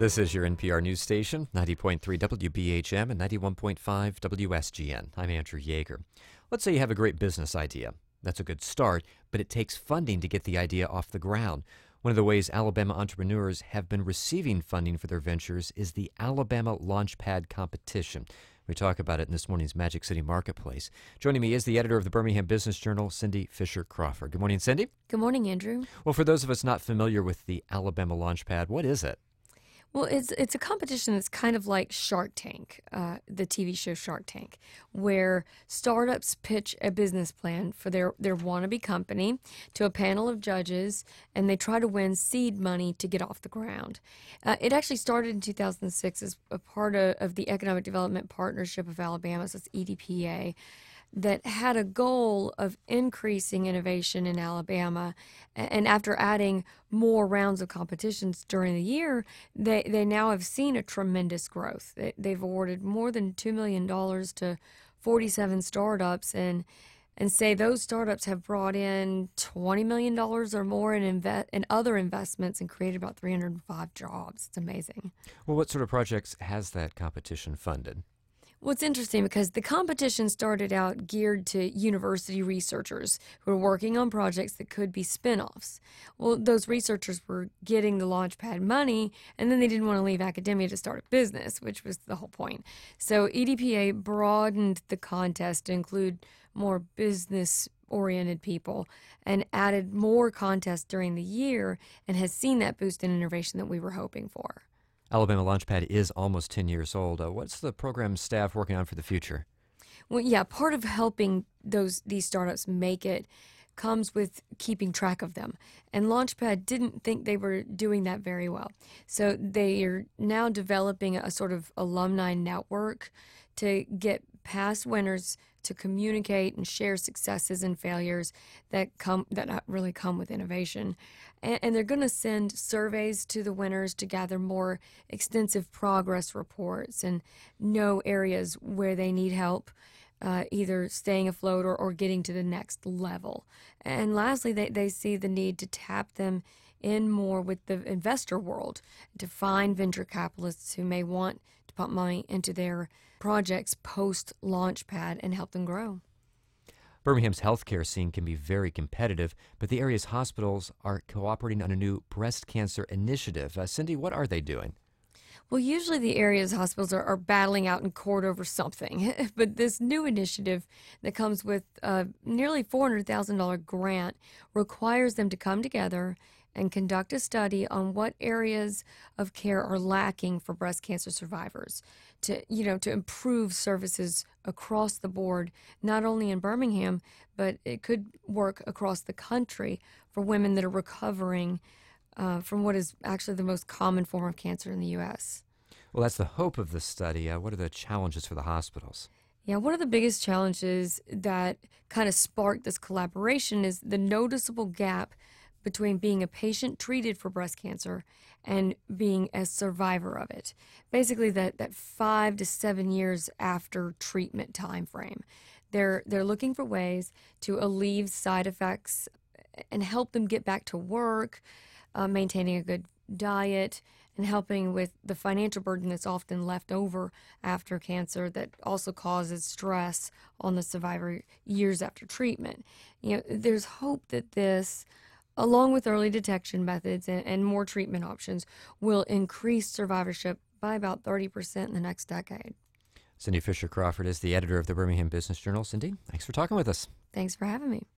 This is your NPR news station, 90.3 WBHM and 91.5 WSGN. I'm Andrew Yeager. Let's say you have a great business idea. That's a good start, but it takes funding to get the idea off the ground. One of the ways Alabama entrepreneurs have been receiving funding for their ventures is the Alabama Launchpad Competition. We talk about it in this morning's Magic City Marketplace. Joining me is the editor of the Birmingham Business Journal, Cindy Fisher Crawford. Good morning, Cindy. Good morning, Andrew. Well, for those of us not familiar with the Alabama Launchpad, what is it? Well, it's a competition that's kind of like Shark Tank, the TV show Shark Tank, where startups pitch a business plan for their wannabe company to a panel of judges, and they try to win seed money to get off the ground. It actually started in 2006 as a part of the Economic Development Partnership of Alabama, so it's EDPA, that had a goal of increasing innovation in Alabama. And after adding more rounds of competitions during the year, they now have seen a tremendous growth. They've awarded more than $2 million to 47 startups and say those startups have brought in $20 million or more in other investments and created about 305 jobs. It's amazing. Well, what sort of projects has that competition funded? Well, it's interesting because the competition started out geared to university researchers who were working on projects that could be spinoffs. Well, those researchers were getting the Launchpad money, and then they didn't want to leave academia to start a business, which was the whole point. So EDPA broadened the contest to include more business-oriented people and added more contests during the year and has seen that boost in innovation that we were hoping for. Alabama Launchpad is almost 10 years old. What's the program staff working on for the future? Well, yeah, part of helping these startups make it comes with keeping track of them. And Launchpad didn't think they were doing that very well. So they are now developing a sort of alumni network to get past winners to communicate and share successes and failures that really come with innovation. And they're going to send surveys to the winners to gather more extensive progress reports and know areas where they need help, either staying afloat or getting to the next level. And lastly, they see the need to tap them in more with the investor world to find venture capitalists who may want to pump money into their projects post-Launchpad and help them grow. Birmingham's healthcare scene can be very competitive, but the area's hospitals are cooperating on a new breast cancer initiative. Cindy, what are they doing? Well, usually the area's hospitals are battling out in court over something, but this new initiative that comes with a nearly $400,000 grant requires them to come together and conduct a study on what areas of care are lacking for breast cancer survivors to improve services across the board, not only in Birmingham, but it could work across the country for women that are recovering from what is actually the most common form of cancer in the U.S. Well, that's the hope of the study. What are the challenges for the hospitals? Yeah, one of the biggest challenges that kind of sparked this collaboration is the noticeable gap between being a patient treated for breast cancer and being a survivor of it. Basically, that 5 to 7 years after treatment time frame. They're looking for ways to alleviate side effects and help them get back to work, maintaining a good diet, and helping with the financial burden that's often left over after cancer that also causes stress on the survivor years after treatment. There's hope that this, along with early detection methods and more treatment options, will increase survivorship by about 30% in the next decade. Cindy Fisher Crawford is the editor of the Birmingham Business Journal. Cindy, thanks for talking with us. Thanks for having me.